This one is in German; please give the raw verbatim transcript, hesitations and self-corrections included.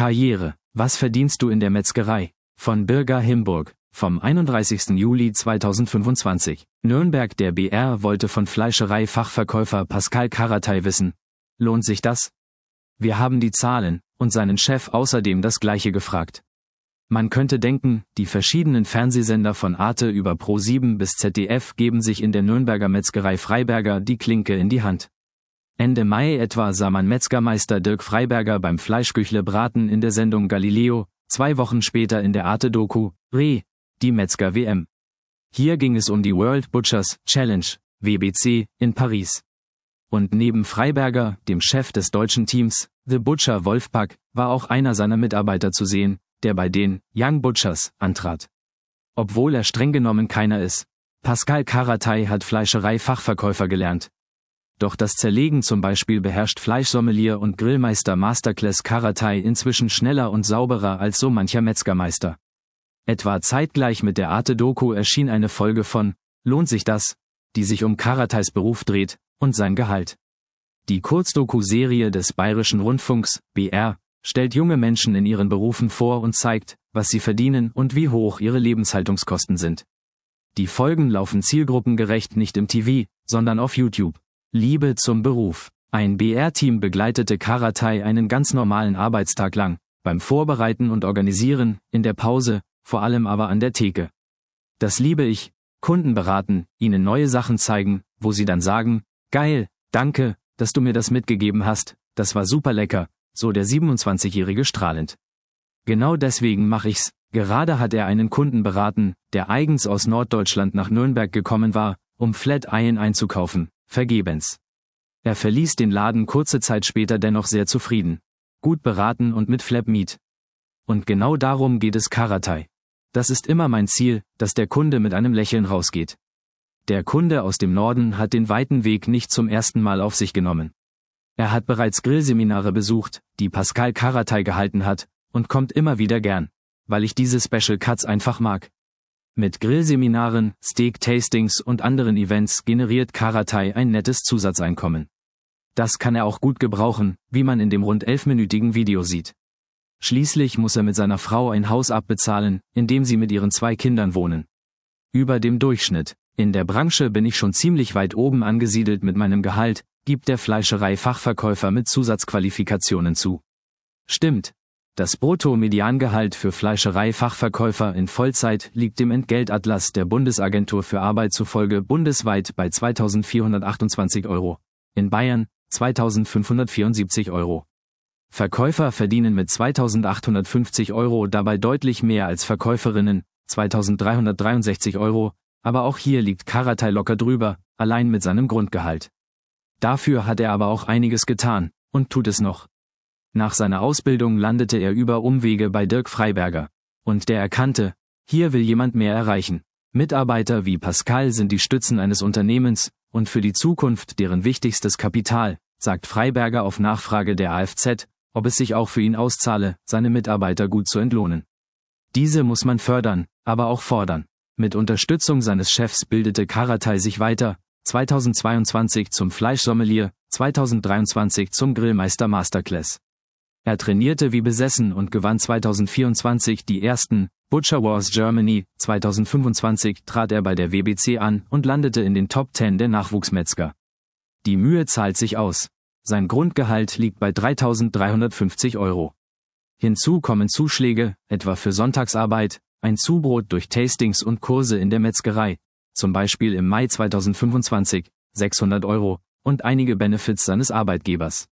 Karriere. Was verdienst du in der Metzgerei? Von Birger Himburg. Vom einunddreißigsten Juli zweitausendfünfundzwanzig. Nürnberg. Der B R wollte von Fleischerei-Fachverkäufer Pascal Karatay wissen: Lohnt sich das? Wir haben die Zahlen und seinen Chef außerdem das Gleiche gefragt. Man könnte denken, die verschiedenen Fernsehsender von Arte über Pro sieben bis Z D F geben sich in der Nürnberger Metzgerei Freiberger die Klinke in die Hand. Ende Mai etwa sah man Metzgermeister Dirk Freiberger beim Fleischküchle braten in der Sendung Galileo, zwei Wochen später in der Arte-Doku Re, die Metzger-W M. Hier ging es um die World Butchers Challenge, W B C, in Paris. Und neben Freiberger, dem Chef des deutschen Teams, The Butcher Wolfpack, war auch einer seiner Mitarbeiter zu sehen, der bei den Young Butchers antrat. Obwohl er streng genommen keiner ist. Pascal Karatay hat Fleischerei-Fachverkäufer gelernt. Doch das Zerlegen zum Beispiel beherrscht Fleischsommelier und Grillmeister Masterclass Karatay inzwischen schneller und sauberer als so mancher Metzgermeister. Etwa zeitgleich mit der Arte-Doku erschien eine Folge von Lohnt sich das?, die sich um Karatays Beruf dreht und sein Gehalt. Die Kurzdoku-Serie des Bayerischen Rundfunks, B R, stellt junge Menschen in ihren Berufen vor und zeigt, was sie verdienen und wie hoch ihre Lebenshaltungskosten sind. Die Folgen laufen zielgruppengerecht nicht im T V, sondern auf YouTube. Liebe zum Beruf. Ein B R-Team begleitete Karatay einen ganz normalen Arbeitstag lang, beim Vorbereiten und Organisieren, in der Pause, vor allem aber an der Theke. Das liebe ich, Kunden beraten, ihnen neue Sachen zeigen, wo sie dann sagen: Geil, danke, dass du mir das mitgegeben hast, das war super lecker, so der siebenundzwanzigjährige strahlend. Genau deswegen mache ich's. Gerade hat er einen Kunden beraten, der eigens aus Norddeutschland nach Nürnberg gekommen war, um Flat-Eien einzukaufen, vergebens. Er verließ den Laden kurze Zeit später dennoch sehr zufrieden. Gut beraten und mit Flap Meat. Und genau darum geht es Karatay. Das ist immer mein Ziel, dass der Kunde mit einem Lächeln rausgeht. Der Kunde aus dem Norden hat den weiten Weg nicht zum ersten Mal auf sich genommen. Er hat bereits Grillseminare besucht, die Pascal Karatay gehalten hat, und kommt immer wieder gern, weil ich diese Special Cuts einfach mag. Mit Grillseminaren, Steak-Tastings und anderen Events generiert Karatay ein nettes Zusatzeinkommen. Das kann er auch gut gebrauchen, wie man in dem rund elfminütigen Video sieht. Schließlich muss er mit seiner Frau ein Haus abbezahlen, in dem sie mit ihren zwei Kindern wohnen. Über dem Durchschnitt. In der Branche bin ich schon ziemlich weit oben angesiedelt mit meinem Gehalt, gibt der Fleischerei-Fachverkäufer mit Zusatzqualifikationen zu. Stimmt. Das Brutto-Mediangehalt für Fleischerei-Fachverkäufer in Vollzeit liegt dem Entgeltatlas der Bundesagentur für Arbeit zufolge bundesweit bei zweitausendvierhundertachtundzwanzig Euro. In Bayern zweitausendfünfhundertvierundsiebzig Euro. Verkäufer verdienen mit zweitausendachthundertfünfzig Euro dabei deutlich mehr als Verkäuferinnen, zweitausenddreihundertdreiundsechzig Euro, aber auch hier liegt Karatay locker drüber, allein mit seinem Grundgehalt. Dafür hat er aber auch einiges getan, und tut es noch. Nach seiner Ausbildung landete er über Umwege bei Dirk Freiberger. Und der erkannte, hier will jemand mehr erreichen. Mitarbeiter wie Pascal sind die Stützen eines Unternehmens und für die Zukunft deren wichtigstes Kapital, sagt Freiberger auf Nachfrage der A F Z, ob es sich auch für ihn auszahle, seine Mitarbeiter gut zu entlohnen. Diese muss man fördern, aber auch fordern. Mit Unterstützung seines Chefs bildete Karatay sich weiter, zweitausendzweiundzwanzig zum Fleischsommelier, zweitausenddreiundzwanzig zum Grillmeister Masterclass. Er trainierte wie besessen und gewann zweitausendvierundzwanzig die ersten Butcher Wars Germany, zweitausendfünfundzwanzig trat er bei der W B C an und landete in den Top zehn der Nachwuchsmetzger. Die Mühe zahlt sich aus. Sein Grundgehalt liegt bei dreitausenddreihundertfünfzig Euro. Hinzu kommen Zuschläge, etwa für Sonntagsarbeit, ein Zubrot durch Tastings und Kurse in der Metzgerei, zum Beispiel im Mai zweitausendfünfundzwanzig, sechshundert Euro, und einige Benefits seines Arbeitgebers.